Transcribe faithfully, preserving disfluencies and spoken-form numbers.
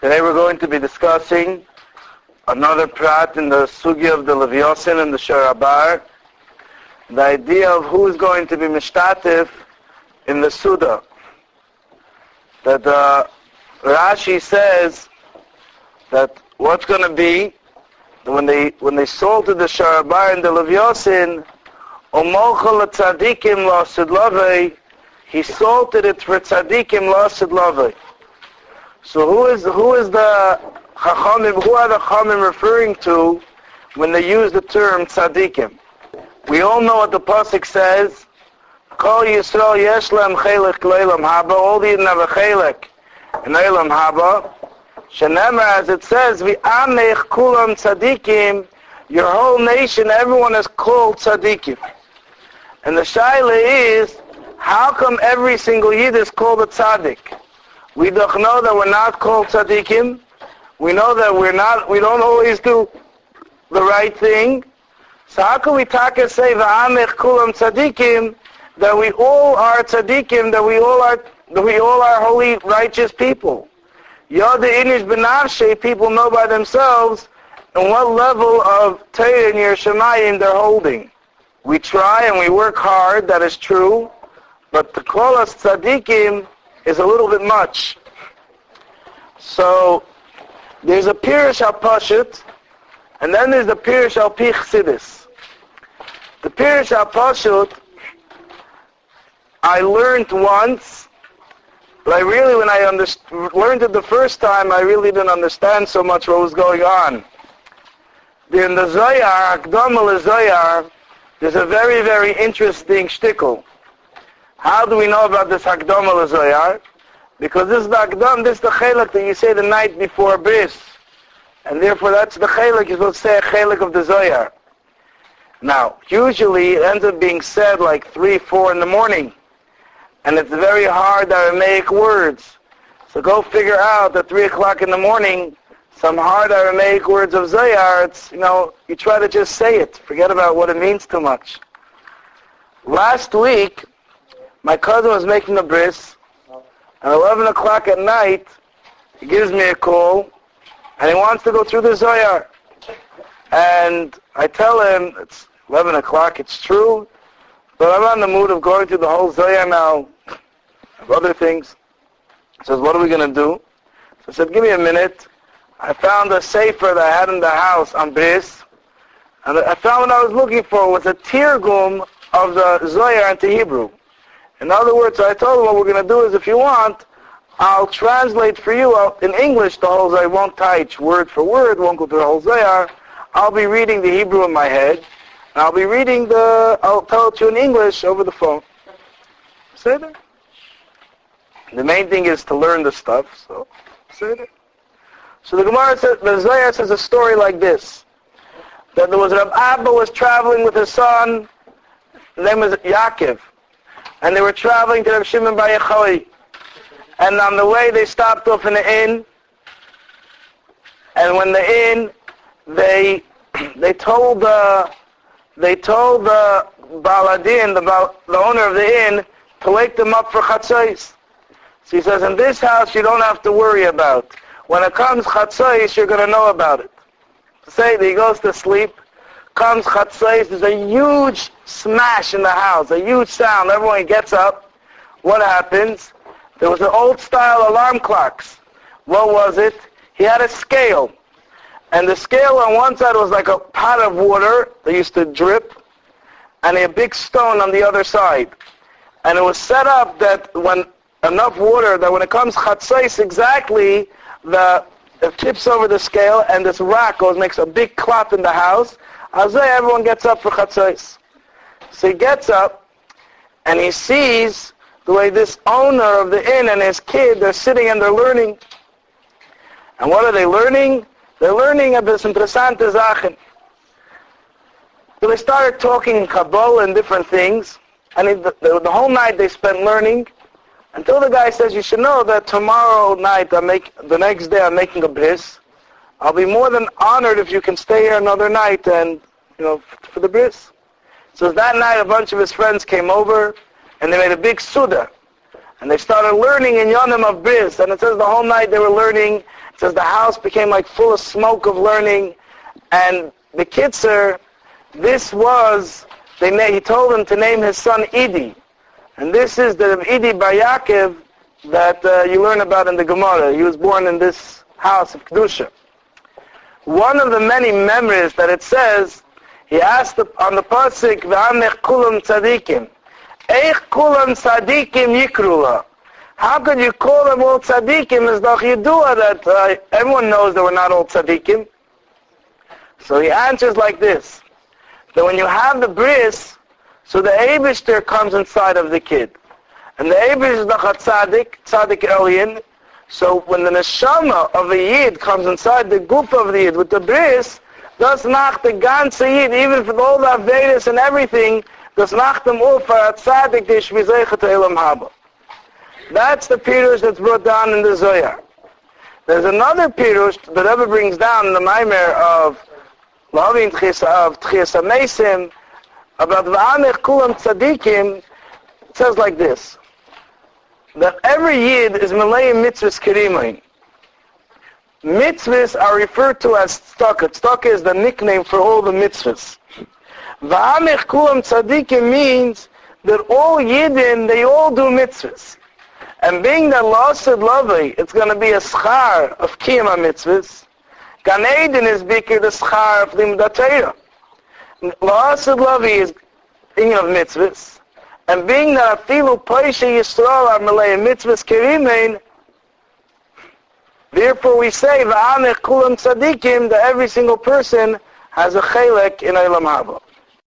Today we're going to be discussing another prat in the sugya of the Leviosin and the Sharabar, the idea of who is going to be mishtatif in the Suda. That uh, Rashi says that what's going to be when they when they salted the Sharabar and the Leviosin, Omochel tzadikim la sidlavei, he salted it for tzadikim la sidlavei. So who is who is the Chachamim? Who are the Chachamim referring to when they use the term tzadikim? We all know what the pasuk says. Kol Yisrael yesh lehem chelek leilam haba. All the Yidden have a chelek in leilam haba. Shenemar, as it says, v'amech kulam tzadikim. Your whole nation, everyone is called tzadikim. And the shaila is, how come every single Yid is called a tzaddik? We don't know that we're not called tzaddikim. We know that we're not, we don't always do the right thing. So how can we talk and say, v'amech kulam tzaddikim, that we all are tzaddikim, that we all are, that we all are holy, righteous people? Yoda inish benavshe, people know by themselves on what level of Torah and Yerushalayim they're holding. We try and we work hard, that is true, but to call us tzaddikim is a little bit much. So there's a Pirush al Pashut, and then there's the Pirush al Pi Chassidus. The Pirush al Pashut I learned once, but I really, when I underst- learned it the first time, I really didn't understand so much what was going on. In the Zohar, Akdama Zohar, there's a very, very interesting shtickle. How do we know about this Akdama Zohar? Because this is the Akdam, this is the Chelek that you say the night before Bris. And therefore that's the Chelek, you're supposed to say a Chelek of the Zohar. Now, usually it ends up being said like three, four in the morning. And it's very hard Aramaic words. So go figure out at three o'clock in the morning some hard Aramaic words of Zohar. It's, you know, you try to just say it. Forget about what it means too much. Last week, my cousin was making a bris. At eleven o'clock at night, he gives me a call, and he wants to go through the Zohar. And I tell him, it's eleven o'clock, it's true, but I'm not in the mood of going through the whole Zohar now. I have other things. He says, what are we going to do? So I said, give me a minute. I found a sefer that I had in the house on Bris, and I found what I was looking for was a tirgum of the Zohar into Hebrew. In other words, I told him what we're going to do is, if you want, I'll translate for you in English the whole Zohar. I won't touch word for word, won't go through the whole Zohar. I'll be reading the Hebrew in my head, and I'll be reading the, I'll tell it to you in English over the phone. Say that. The main thing is to learn the stuff, so say that. So the Gemara says, the Zohar says a story like this, that there was, Rab Abba was traveling with his son, his name was Yaakov. And they were traveling to Reb Shimon Bar Yochai. And on the way they stopped off in the inn. And when the inn, they they told the they told the Baladin, the the owner of the inn, to wake them up for Chatzos. So he says, in this house you don't have to worry about. When it comes Chatzos, you're going to know about it. Say that he goes to sleep. Comes Chatzos, there's a huge smash in the house, a huge sound. Everyone gets up. What happens? There was an old style alarm clocks. What was it? He had a scale. And the scale on one side was like a pot of water that used to drip, and a big stone on the other side. And it was set up that when enough water, that when it comes Chatzos exactly, the it tips over the scale, and this rock goes, makes a big clot in the house. Azay, everyone gets up for Chatzos. So he gets up, and he sees the way this owner of the inn and his kid, they're sitting and they're learning. And what are they learning? They're learning about some interessante Sachen. So they started talking in Kabbalah and different things, and the, the, the whole night they spent learning, until the guy says, you should know that tomorrow night, I make the next day I'm making a bris. I'll be more than honored if you can stay here another night and, you know, for the bris. So that night a bunch of his friends came over and they made a big suda. And they started learning in Yonim of bris. And it says the whole night they were learning says the house became like full of smoke of learning, and the Kitzer, this was, they na- he told him to name his son Idi. And this is the Idi Bar Yaakov that uh, you learn about in the Gemara. He was born in this house of Kedusha. One of the many memories that it says, he asked the, on the pasuk, "V'amech kulam tzadikim." Eich kulam tzadikim yikrula. How could you call them all tzadikim? As though yidua that uh, everyone knows that we're not all tzadikim. So he answers like this: that when you have the bris, so the Eibishter comes inside of the kid, and the Eibishter is the tzadik, tzadik elyon. So when the neshama of the yid comes inside the guf of the yid with the bris, das nach the ganze yid, even for all the avedas and everything, das nach dem ufer tzadik dish v'zeichet elam haba. That's the pirush that's brought down in the Zohar. There's another pirush that Rebbe brings down in the Maimer of Lahavin of Tchias HaMesim about V'amech kulam tzadikim. It says like this: that every yid is malei mitzvahs kerimain. Mitzvahs are referred to as tzedakah. Tzedakah is the nickname for all the mitzvahs. V'amech kulam tzadikim means that all yidin, they all do mitzvahs. And being that la'asad lavi, it's going to be a schar of kiyam mitzvahs. Gan Eden is bikir the schar of limdat Torah. La'asad lavi is thinking of mitzvahs. And being that afilu paisha Yisrael are malei mitzvahs kerimein, therefore we say v'amech kulam tzadikim, that every single person has a chelek in Olam Haba.